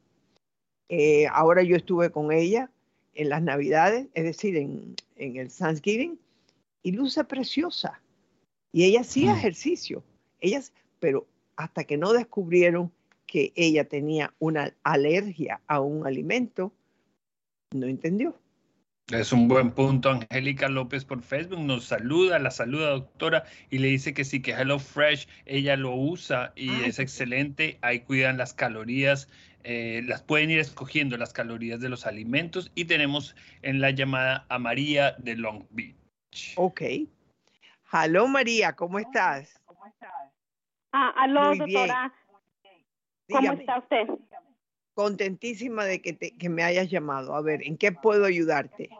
Eh, ahora yo estuve con ella en las Navidades, es decir, en, en el Thanksgiving, y luce preciosa. Y ella hacía ejercicio, ella, pero hasta que no descubrieron que ella tenía una alergia a un alimento, no entendió. Es un buen punto. Angélica López por Facebook nos saluda, la saluda doctora y le dice que sí, que Hello Fresh ella lo usa y Ay, es excelente. Ahí cuidan las calorías, eh, las pueden ir escogiendo las calorías de los alimentos. Y tenemos en la llamada a María de Long Beach. Ok. Hello María, ¿cómo estás? ¿Cómo estás? Ah, aló, Muy doctora. Bien. ¿Cómo Dígame. está usted? Contentísima de que, te, que me hayas llamado. A ver, ¿en qué puedo ayudarte?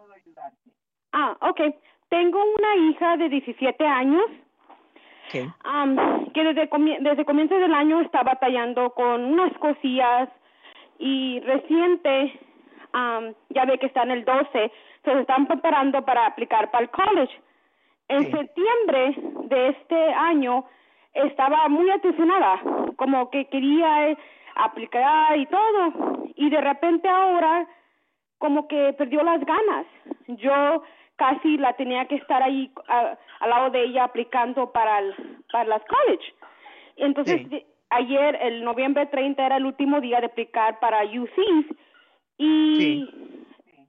Ah, ok. Tengo una hija de diecisiete años okay. um, que desde, comi desde comienzo del año está batallando con unas cosillas y reciente um, ya ve que está en el doce, se están preparando para aplicar para el college. En sí. septiembre de este año estaba muy atencionada, como que quería aplicar y todo, y de repente ahora como que perdió las ganas. Yo casi la tenía que estar ahí a, al lado de ella aplicando para el, para las college. Entonces, sí. ayer, el noviembre treinta, era el último día de aplicar para U Cs, y, sí.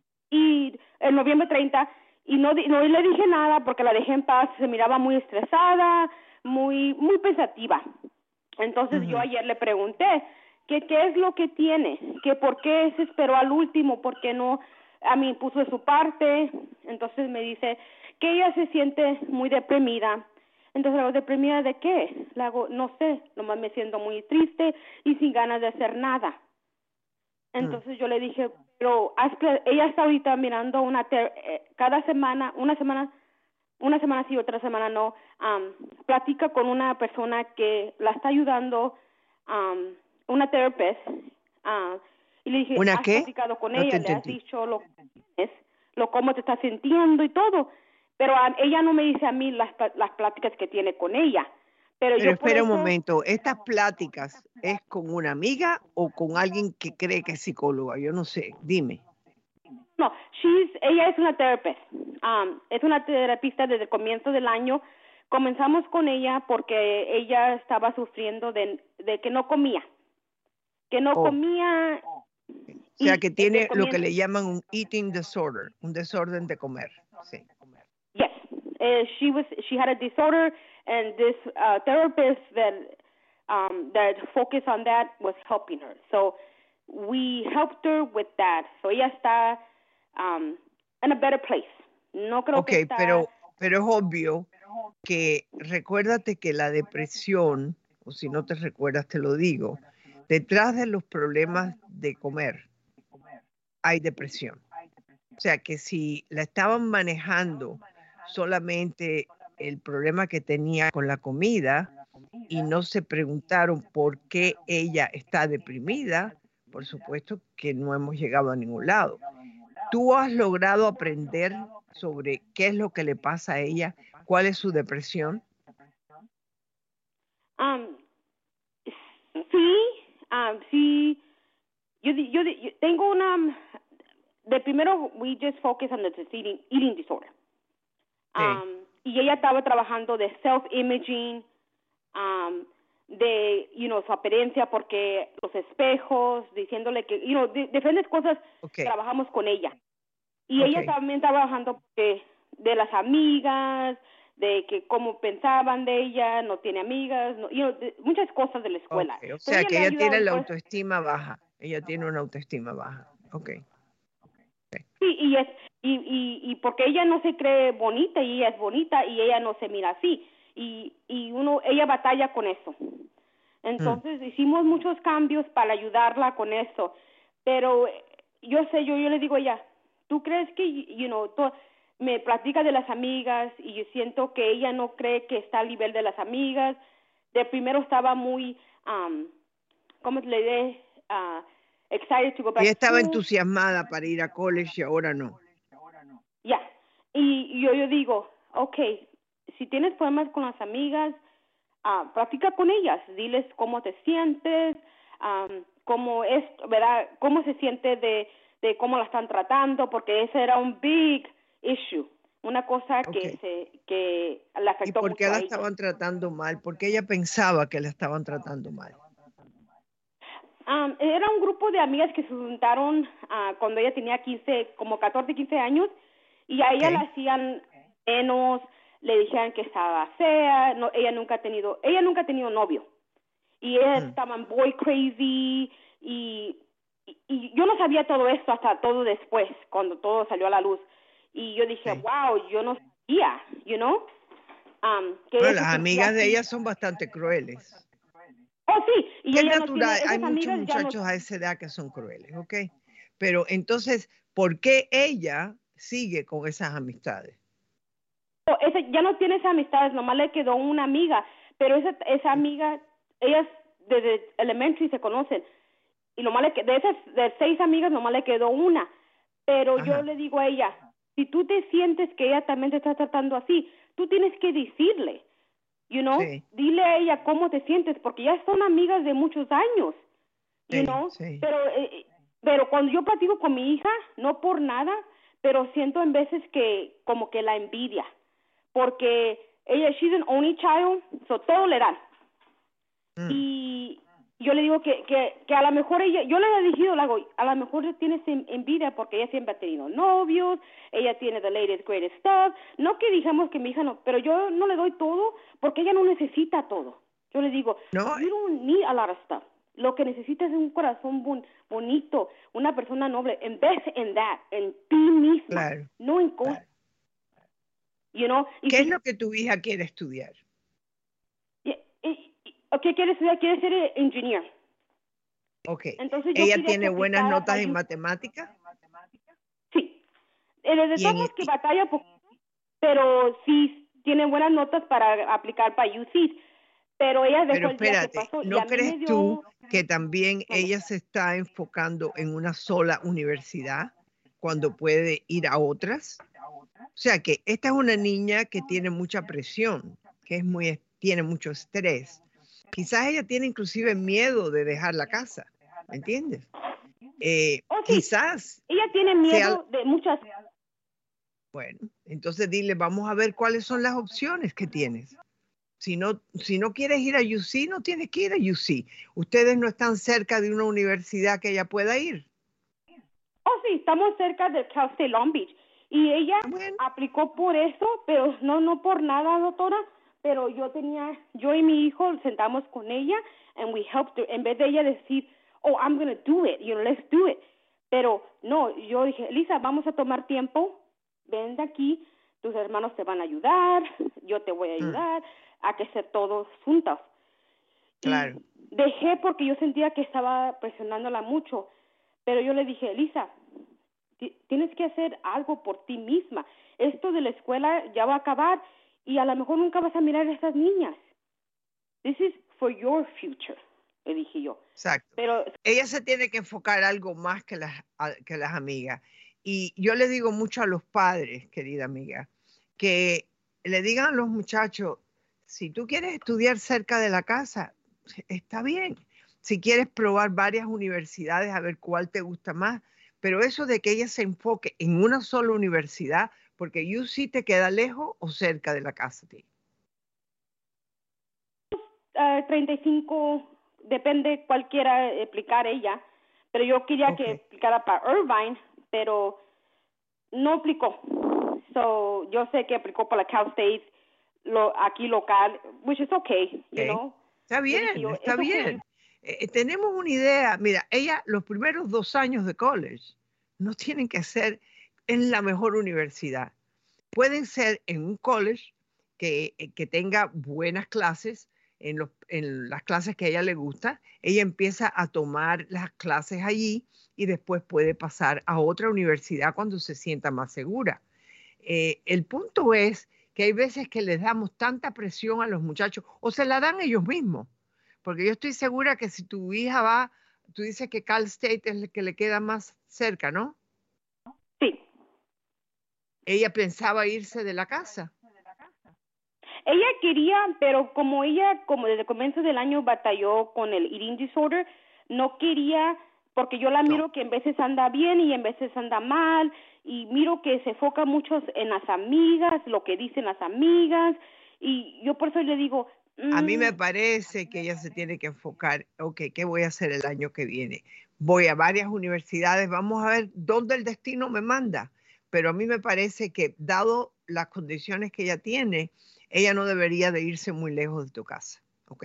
y el noviembre treinta, y no, no le dije nada porque la dejé en paz, se miraba muy estresada, muy, muy pensativa. Entonces, uh-huh. yo ayer le pregunté, que qué es lo que tiene, que por qué se esperó al último, por qué no a mí puso de su parte. Entonces me dice que ella se siente muy deprimida. Entonces le hago, ¿deprimida de qué? Le hago, no sé, nomás me siento muy triste y sin ganas de hacer nada. Entonces mm. yo le dije, pero ella está ahorita mirando una ter- eh, cada semana, una semana, una semana sí, otra semana no, um, platica con una persona que la está ayudando, um, una terapeuta, uh, y le dije, ¿Una ¿has qué? platicado con no ella? Le has dicho lo que tienes, lo cómo te estás sintiendo y todo, pero um, ella no me dice a mí las, las pláticas que tiene con ella. Pero, pero yo espera eso, un momento, ¿estas pláticas es con una amiga o con alguien que cree que es psicóloga? Yo no sé, dime. No, she's, ella es una terapeuta, um, es una terapista desde el comienzo del año. Comenzamos con ella porque ella estaba sufriendo de, de que no comía, que no oh. comía. O sea, que tiene lo que le llaman un eating disorder, un desorden de comer. Sí. Yes, uh, she was, she had a disorder, and this uh, therapist that um, that focused on that was helping her. So we helped her with that. So ella está um, in a better place. No creo okay, que está... pero pero es obvio que recuérdate que la depresión, o si no te recuerdas te lo digo, detrás de los problemas de comer hay depresión. O sea que si la estaban manejando solamente el problema que tenía con la comida y no se preguntaron por qué ella está deprimida, por supuesto que no hemos llegado a ningún lado. ¿Tú has logrado aprender sobre qué es lo que le pasa a ella? ¿Cuál es su depresión? Um, sí, um, sí. Yo, yo, yo tengo una... De primero, we just focus on the eating, eating disorder. Sí. Um, y ella estaba trabajando de self-imaging, um, de, you know, su apariencia, porque los espejos, diciéndole que, you know, de, diferentes cosas, okay. Trabajamos con ella. Y okay. Ella también estaba trabajando de, de las amigas, de que cómo pensaban de ella, no tiene amigas, no, you know, de, muchas cosas de la escuela. Okay. O sea, ella que ella tiene la autoestima baja. Ella tiene una autoestima baja. Okay. Sí, y es y, y y porque ella no se cree bonita y ella es bonita y ella no se mira así y y uno ella batalla con eso. Entonces mm. hicimos muchos cambios para ayudarla con eso, pero yo sé yo yo le digo a ella, ¿tú crees que you know, tú, me platica de las amigas y yo siento que ella no cree que está al nivel de las amigas? De primero estaba muy um, ¿cómo le diré? Uh, excited to go back. Ella estaba entusiasmada para ir a college y ahora no. Ya, yeah. y, y yo, yo digo, okay, si tienes problemas con las amigas, uh, practica con ellas, diles cómo te sientes, um, cómo es, ¿verdad? Cómo se siente de, de cómo la están tratando, porque ese era un big issue, una cosa okay. que se que la afectó mucho a ella. ¿Y por qué la estaban tratando mal? ¿Por qué ella pensaba que la estaban tratando mal? Um, era un grupo de amigas que se juntaron uh, cuando ella tenía quince, como catorce, quince años, y a ella okay. la hacían menos, le dijeron que estaba fea, no, ella nunca ha tenido, ella nunca ha tenido novio, y ellas mm. estaban boy crazy, y, y, y yo no sabía todo esto hasta todo después, cuando todo salió a la luz, y yo dije, sí. wow, yo no sabía, you know. Um, que bueno, las amigas de ella son bastante crueles. Oh, sí. Y es ella natural, no tiene, hay muchos muchachos no... a esa edad que son crueles, ¿ok? Pero entonces, ¿por qué ella sigue con esas amistades? Oh, ese, ya no tiene esas amistades, nomás le quedó una amiga, pero esa, esa amiga, ellas desde elementary se conocen, y nomás le, de esas de seis amigas nomás le quedó una, pero Ajá. yo le digo a ella, si tú te sientes que ella también te está tratando así, tú tienes que decirle, you know, Sí. dile a ella cómo te sientes, porque ya son amigas de muchos años, you Sí, know, sí. pero eh, pero cuando yo platico con mi hija, no por nada, pero siento en veces que como que la envidia, porque ella, she's an only child, so todo le dan. Mm. Y yo le digo que, que, que a lo mejor ella, yo le he dicho, le hago, a lo mejor tienes envidia porque ella siempre ha tenido novios, ella tiene the latest, greatest stuff, no que digamos que mi hija no, pero yo no le doy todo porque ella no necesita todo. Yo le digo, No, you don't need a lot of stuff. Lo que necesitas es un corazón bon, bonito, una persona noble. Invest in that, en ti misma, claro. no en cosas. You know? Y ¿Qué si, es lo que tu hija quiere estudiar? y, y, ¿Qué quiere estudiar? Quiere ser ingeniero. Ok. Entonces yo ¿Ella quería tiene que buenas aplicara notas para en U- matemáticas? Sí. Eh, de Y en- todos modos que batalla, po- pero sí tiene buenas notas para aplicar para U C. Pero ella dejó Pero el día que espérate, pasó y ¿no a mí me crees dio... tú que también Mande. ella se está enfocando en una sola universidad cuando puede ir a otras? O sea que esta es una niña que tiene mucha presión, que es muy, tiene mucho estrés. Quizás ella tiene inclusive miedo de dejar la casa, ¿me entiendes? Eh, Oh, sí. quizás Ella tiene sea, miedo de muchas... bueno, entonces dile, vamos a ver cuáles son las opciones que tienes. Si no, si no quieres ir a U C, no tienes que ir a U C. Ustedes no están cerca de una universidad que ella pueda ir. Oh, sí, estamos cerca de Cal State Long Beach. Y ella Ah, bueno. aplicó por eso, pero no no por nada, doctora. Pero yo tenía, yo y mi hijo sentamos con ella and we helped her. En vez de ella decir, oh, I'm going to do it, you know, let's do it. Pero no, yo dije, Lisa, vamos a tomar tiempo. Ven de aquí, tus hermanos te van a ayudar, yo te voy a ayudar a que ser todos juntos. Claro. Y dejé porque yo sentía que estaba presionándola mucho. Pero yo le dije, Lisa, tienes que hacer algo por ti misma. Esto de la escuela ya va a acabar y a lo mejor nunca vas a mirar a estas niñas. This is for your future, le dije yo. Exacto. Pero ella se tiene que enfocar algo más que las, a, que las amigas. Y yo le digo mucho a los padres, querida amiga, que le digan a los muchachos, si tú quieres estudiar cerca de la casa, está bien. Si quieres probar varias universidades, a ver cuál te gusta más. Pero eso de que ella se enfoque en una sola universidad, porque U C te queda lejos o cerca de la casa. Tío. Uh, treinta y cinco, depende cuál quiera aplicar ella. Pero yo quería Okay. que aplicara para Irvine, pero no aplicó. So, yo sé que aplicó para la Cal State, lo, aquí local, which is okay, you Okay. know. Está bien, dije yo, está es okay. bien. Eh, tenemos una idea. Mira, ella, los primeros dos años de college no tienen que ser en la mejor universidad. Pueden ser en un college que, que tenga buenas clases, en, los, en las clases que a ella le gusta. Ella empieza a tomar las clases allí y después puede pasar a otra universidad cuando se sienta más segura. Eh, el punto es que hay veces que les damos tanta presión a los muchachos o se la dan ellos mismos. Porque yo estoy segura que si tu hija va, tú dices que Cal State es el que le queda más cerca, ¿no? Sí. Ella pensaba irse de la casa. Ella quería, pero como ella, como desde el comienzo del año batalló con el eating disorder, no quería, porque yo la miro No. que en veces anda bien y en veces anda mal, y miro que se enfoca mucho en las amigas, lo que dicen las amigas, y yo por eso le digo... Mm, a mí me parece que ella se tiene que enfocar, ok, ¿qué voy a hacer el año que viene? Voy a varias universidades, vamos a ver dónde el destino me manda. Pero a mí me parece que, dado las condiciones que ella tiene, ella no debería de irse muy lejos de tu casa, ¿ok?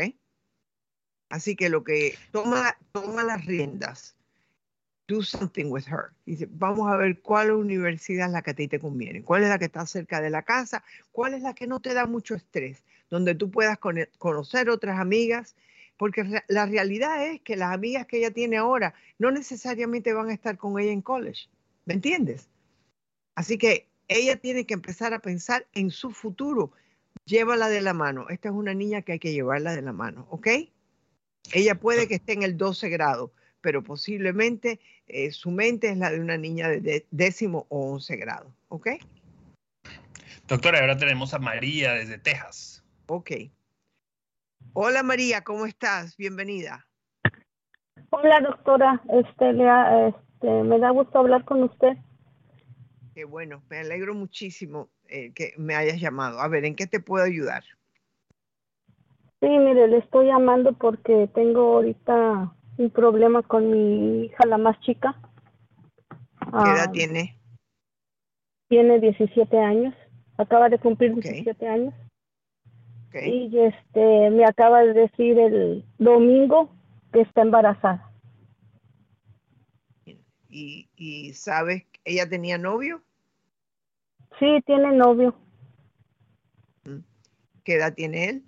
Así que lo que toma, toma las riendas, do something with her. Dice, vamos a ver cuál universidad es la que a ti te conviene, cuál es la que está cerca de la casa, cuál es la que no te da mucho estrés, donde tú puedas con, conocer otras amigas, porque re, la realidad es que las amigas que ella tiene ahora no necesariamente van a estar con ella en college, ¿me entiendes? Así que ella tiene que empezar a pensar en su futuro. Llévala de la mano. Esta es una niña que hay que llevarla de la mano, ¿ok? Ella puede que esté en el doce grado, pero posiblemente eh, su mente es la de una niña de, de décimo o once grado. ¿Ok? Doctora, ahora tenemos a María desde Texas. Ok. Hola María, ¿cómo estás? Bienvenida. Hola doctora, este, le, este, me da gusto hablar con usted. Qué bueno, me alegro muchísimo eh, que me hayas llamado. A ver, ¿en qué te puedo ayudar? Sí, mire, le estoy llamando porque tengo ahorita un problema con mi hija, la más chica. ¿Qué edad Ah, tiene? Tiene diecisiete años, acaba de cumplir Ok. diecisiete años. Ok. Y este, me acaba de decir el domingo que está embarazada. ¿Y, y sabes, ella tenía novio? Sí, tiene novio. ¿Qué edad tiene él?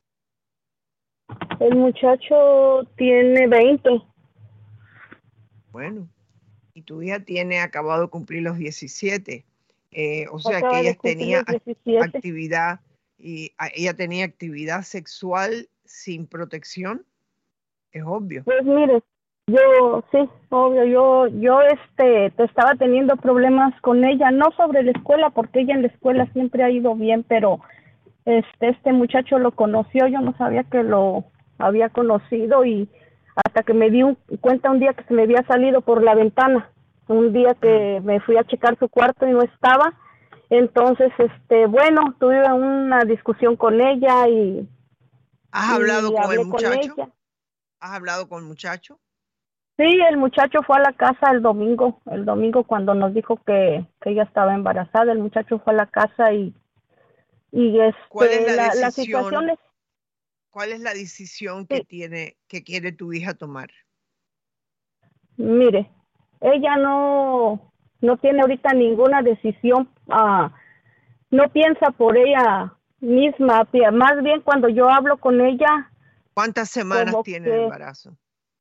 El muchacho tiene veinte. Bueno, y tu hija tiene acabado de cumplir los diecisiete. Eh, o sea Acaba que de ella cumplir tenía los diecisiete. actividad y a- ella tenía actividad sexual sin protección. Es obvio. Pues mire, yo sí, obvio, yo yo este te estaba teniendo problemas con ella, no sobre la escuela, porque ella en la escuela siempre ha ido bien, pero este este muchacho lo conoció, yo no sabía que lo había conocido y hasta que me di un, cuenta un día que se me había salido por la ventana, un día que me fui a checar su cuarto y no estaba. Entonces, este, bueno, tuve una discusión con ella y, ¿Has y hablado con hablé el muchacho? con ella. ¿Has hablado con el muchacho? Sí, el muchacho fue a la casa el domingo, el domingo cuando nos dijo que, que ella estaba embarazada, el muchacho fue a la casa y, y este, ¿Cuál es la, la, la decisión? situación es, ¿Cuál es la decisión que sí, tiene, que quiere tu hija tomar? mire, ella no, no tiene ahorita ninguna decisión, uh, no piensa por ella misma, más bien cuando yo hablo con ella. ¿Cuántas semanas como tiene de que, embarazo?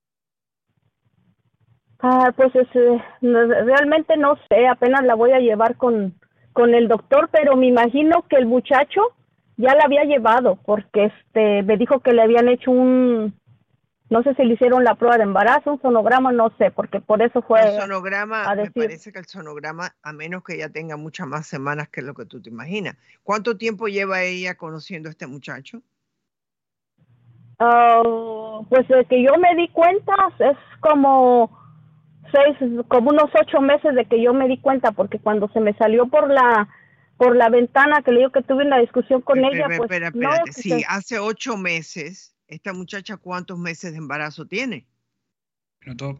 Ah, pues es, eh, no, realmente no sé, apenas la voy a llevar con, con el doctor, pero me imagino que el muchacho ya la había llevado, porque este me dijo que le habían hecho un, no sé si le hicieron la prueba de embarazo, un sonograma, no sé, porque por eso fue El sonograma, a me decir, parece que el sonograma, a menos que ella tenga muchas más semanas que lo que tú te imaginas. ¿Cuánto tiempo lleva ella conociendo a este muchacho? uh, pues de que yo me di cuenta es como seis, como unos ocho meses de que yo me di cuenta, porque cuando se me salió por la por la ventana que le digo que tuve una discusión con Espera, ella, pues espera, no, espérate. pues, Sí, hace ocho meses, ¿esta muchacha cuántos meses de embarazo tiene? Minuto.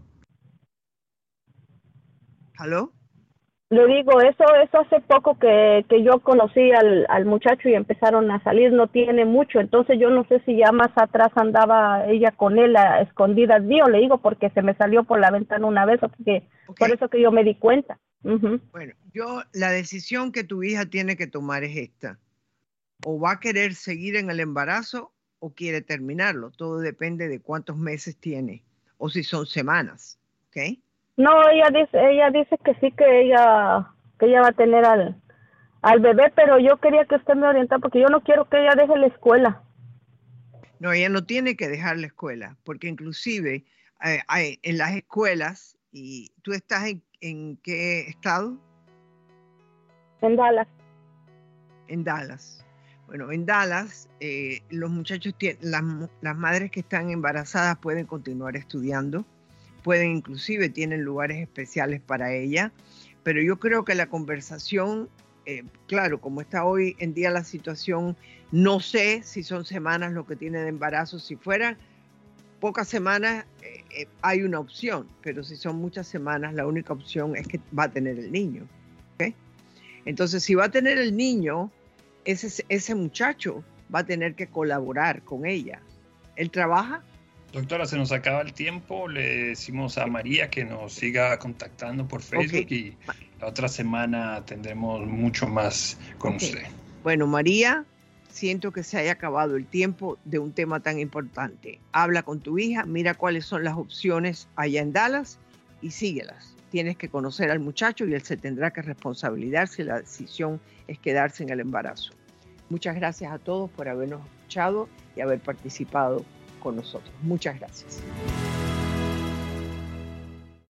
¿Aló? le digo, eso eso hace poco que, que yo conocí al, al muchacho y empezaron a salir, no tiene mucho, entonces yo no sé si ya más atrás andaba ella con él a escondidas mío, le digo, porque se me salió por la ventana una vez, porque, Ok. por eso que yo me di cuenta. Uh-huh. Bueno, yo, la decisión que tu hija tiene que tomar es esta. O va a querer seguir en el embarazo o quiere terminarlo. Todo depende de cuántos meses tiene o si son semanas. ¿Ok? No, ella dice, ella dice que sí, que ella, que ella va a tener al, al bebé, pero yo quería que usted me orientara porque yo no quiero que ella deje la escuela. No, ella no tiene que dejar la escuela, porque inclusive eh, hay, en las escuelas, y tú estás en, ¿en qué estado? En Dallas. En Dallas. Bueno, en Dallas, eh, los muchachos, tienen, las, las madres que están embarazadas pueden continuar estudiando, pueden inclusive, tienen lugares especiales para ella, pero yo creo que la conversación, eh, claro, como está hoy en día la situación, no sé si son semanas lo que tiene de embarazo, si fueran pocas semanas eh, eh, hay una opción, pero si son muchas semanas la única opción es que va a tener el niño. ¿Okay? Entonces, si va a tener el niño, ese, ese muchacho va a tener que colaborar con ella. ¿Él trabaja? Doctora, se nos acaba el tiempo. Le decimos a María que nos siga contactando por Facebook okay. Y la otra semana tendremos mucho más con okay. usted. Bueno, María, siento que se haya acabado el tiempo de un tema tan importante. Habla con tu hija, mira cuáles son las opciones allá en Dallas y síguelas. Tienes que conocer al muchacho y él se tendrá que responsabilizar si la decisión es quedarse en el embarazo. Muchas gracias a todos por habernos escuchado y haber participado con nosotros. Muchas gracias.